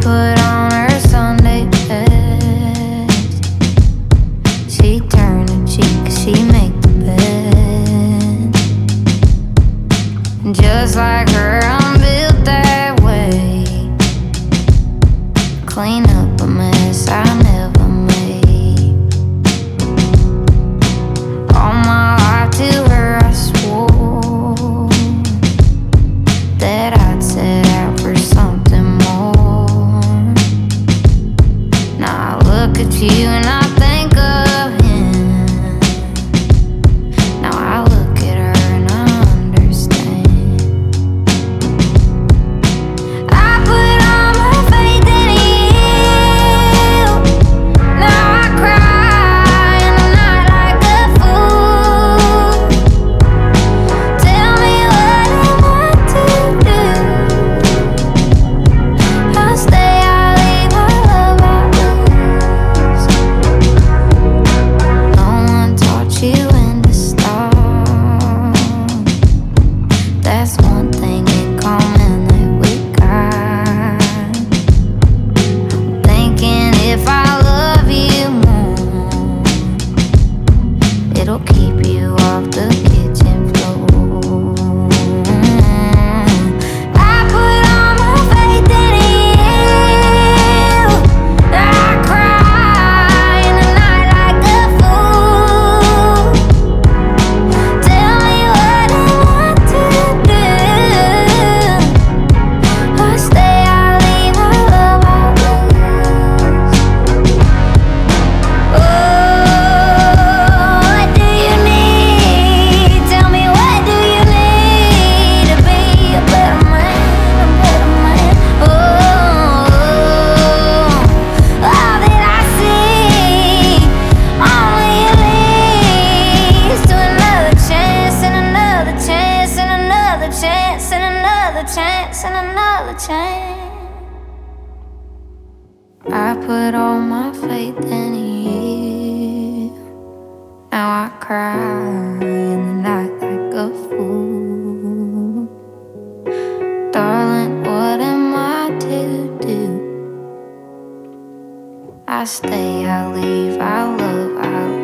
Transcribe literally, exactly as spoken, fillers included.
put on her Sunday best. She turn the cheek, she make the bed. And just like her, I'm built that way. Clean up a mess I never made. All my life to her I swore that I'd set out for something more. Now I look at you and I think of him. Now I look at her and I understand. I put all my faith in you. Now I cry in the night like a fool. Tell me what am I to do? I stay, I leave, I love, I lose. No one taught you when to stop. That's one thing in common that we got. Thinking if I love you more, it'll keep you off the kitchen floor. I put all my faith in you. I cry in the night like a fool. Tell me what am I to do? I stay, I leave, I love, I lose. Oh, what do you need? Tell me what do you need to be a better man, a better man? Oh, all that I see only leads to another chance and another chance and another chance and another chance and another chance. I put all my faith in you. Now I cry in the night like a fool. Darling, what am I to do? I stay, I leave, I love, I